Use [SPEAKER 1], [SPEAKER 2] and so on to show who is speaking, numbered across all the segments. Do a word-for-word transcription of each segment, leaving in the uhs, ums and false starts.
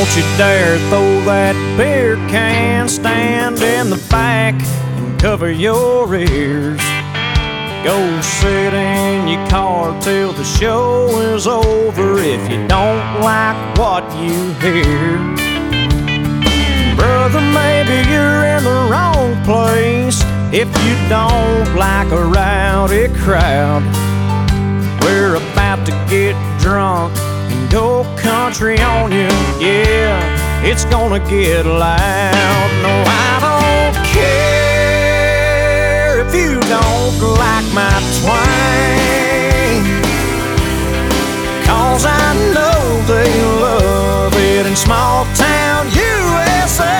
[SPEAKER 1] Don't you dare throw that beer can, stand in the back and cover your ears. Go sit in your car till the show is over if you don't like what you hear. Brother, maybe you're in the wrong place if you don't like a rowdy crowd. We're about to get drunk and go country on you, yeah, it's gonna get loud. No, I don't care if you don't like my twang, 'cause I know they love it in small town U S A.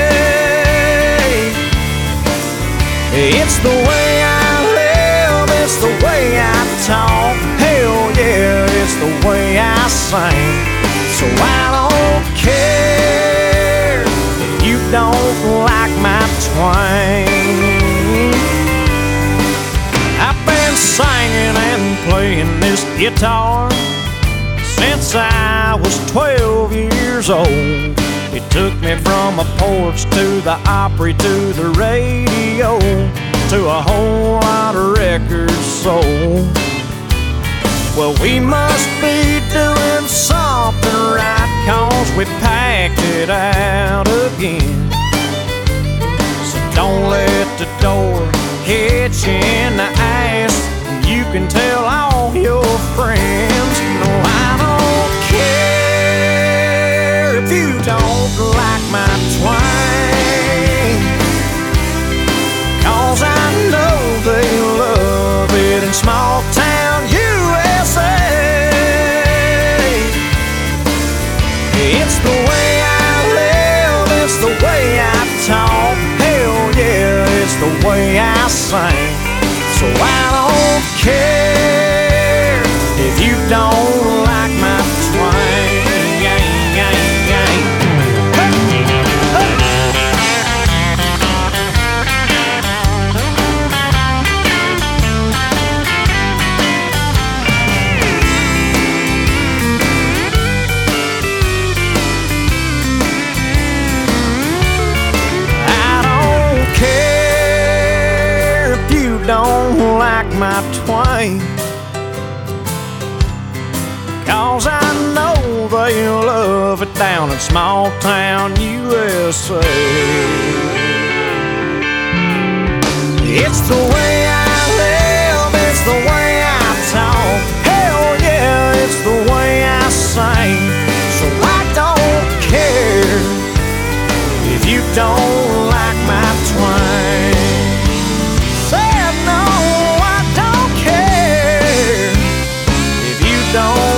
[SPEAKER 1] It's the way I live, it's the way I talk, hell yeah, it's the way I sing. So I don't care if you don't like my twang. I've been singing and playing this guitar since I was twelve years old. It took me from a porch to the Opry to the radio to a whole lot of records sold. Well, we must be doing something right, 'cause we packed it out again. So don't let the door hit you in the ass. You can tell all your friends. No, I don't care if you don't like my twang, 'cause I know they love it in small town U S A. It's the way I live, it's the way I talk, hell yeah, it's the way I sing. So I don't care if you don't like my twang. Don't like my twang, 'cause I know they love it down in small town U S A. It's the way I live, it's the way I talk, hell yeah, it's the way I sing. So I don't care if you don't like my twang. Don't